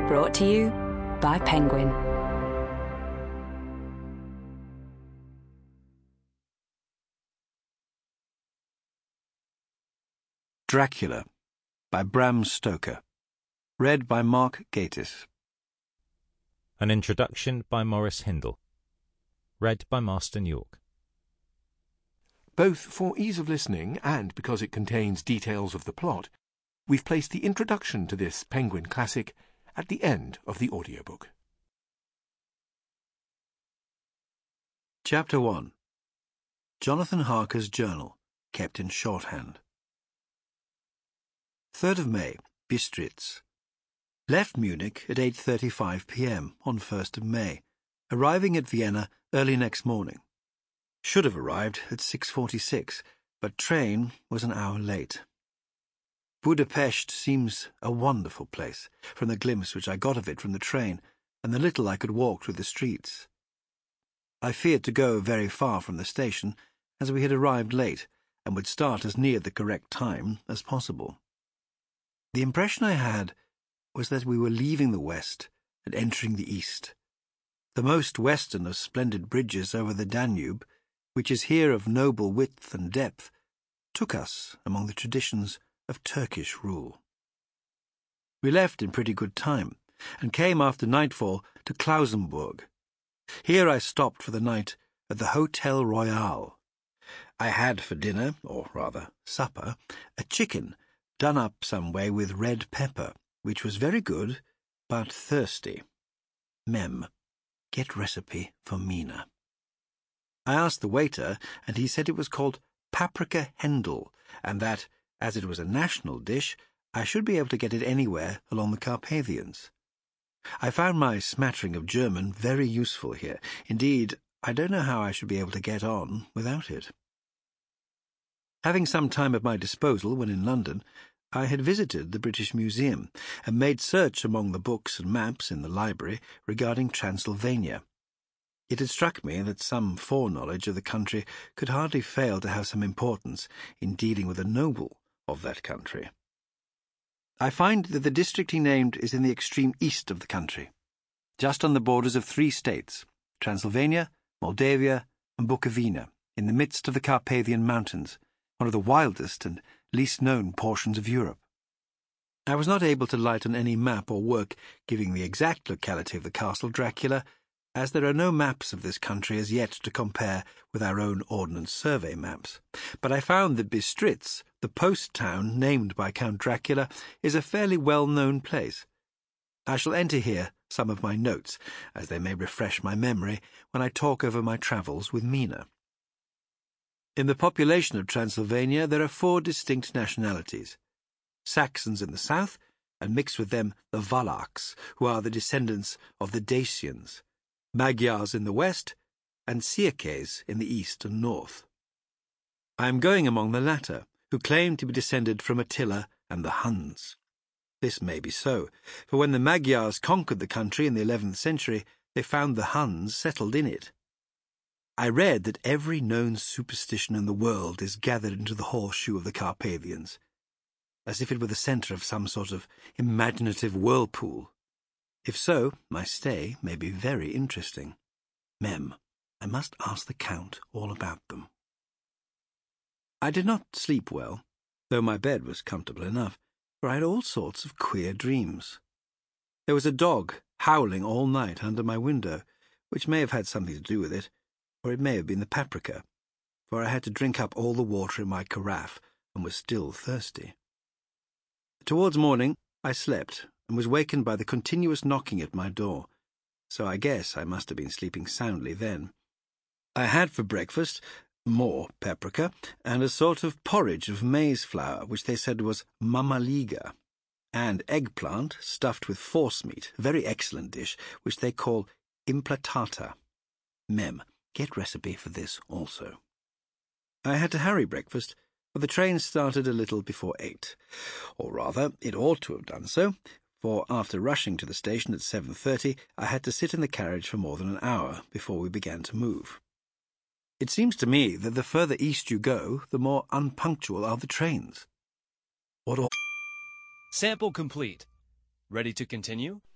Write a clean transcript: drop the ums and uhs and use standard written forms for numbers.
Brought to you by Penguin. Dracula by Bram Stoker. Read by Mark Gatiss. An introduction by Maurice Hindle. Read by Marston York. Both for ease of listening and because it contains details of the plot, we've placed the introduction to this Penguin classic at the end of the audiobook. Chapter 1. Jonathan Harker's Journal, kept in shorthand. 3rd of May, Bistritz. Left Munich at 8:35 p.m. on 1st of May, arriving at Vienna early next morning. Should have arrived at 6:46, but train was an hour late. Budapest seems a wonderful place, from the glimpse which I got of it from the train, and the little I could walk through the streets. I feared to go very far from the station, as we had arrived late, and would start as near the correct time as possible. The impression I had was that we were leaving the west and entering the east. The most western of splendid bridges over the Danube, which is here of noble width and depth, took us among the traditions of Turkish rule. We left in pretty good time, and came after nightfall to Klausenburg. Here I stopped for the night at the Hotel Royal. I had for dinner, or rather supper, a chicken done up some way with red pepper, which was very good, but thirsty. Mem. Get recipe for Mina. I asked the waiter, and he said it was called Paprika Hendel, and that, as it was a national dish, I should be able to get it anywhere along the Carpathians. I found my smattering of German very useful here. Indeed, I don't know how I should be able to get on without it. Having some time at my disposal when in London, I had visited the British Museum and made search among the books and maps in the library regarding Transylvania. It had struck me that some foreknowledge of the country could hardly fail to have some importance in dealing with a noble of that country. I find that the district he named is in the extreme east of the country, just on the borders of 3 states, Transylvania, Moldavia, and Bukovina, in the midst of the Carpathian Mountains, one of the wildest and least known portions of Europe. I was not able to light on any map or work giving the exact locality of the Castle Dracula, as there are no maps of this country as yet to compare with our own Ordnance Survey maps. But I found that Bistritz, the post town named by Count Dracula, is a fairly well-known place. I shall enter here some of my notes, as they may refresh my memory when I talk over my travels with Mina. In the population of Transylvania there are 4 distinct nationalities: Saxons in the south, and mixed with them the Wallachs, who are the descendants of the Dacians, Magyars in the west, and Sierkes in the east and north. I am going among the latter, who claim to be descended from Attila and the Huns. This may be so, for when the Magyars conquered the country in the 11th century, they found the Huns settled in it. I read that every known superstition in the world is gathered into the horseshoe of the Carpathians, as if it were the centre of some sort of imaginative whirlpool. If so, my stay may be very interesting. Mem. I must ask the Count all about them. I did not sleep well, though my bed was comfortable enough, for I had all sorts of queer dreams. There was a dog howling all night under my window, which may have had something to do with it, or it may have been the paprika, for I had to drink up all the water in my carafe and was still thirsty. Towards morning, I slept and was wakened by the continuous knocking at my door, so I guess I must have been sleeping soundly then. I had for breakfast more paprika and a sort of porridge of maize flour, which they said was mamaliga, and eggplant stuffed with forcemeat, a very excellent dish, which they call implatata. Mem. Get recipe for this also. I had to hurry breakfast, for the train started a little before 8, or rather, it ought to have done so, for after rushing to the station at 7:30, I had to sit in the carriage for more than an hour before we began to move. It seems to me that the further east you go, the more unpunctual are the trains. Sample complete. Ready to continue?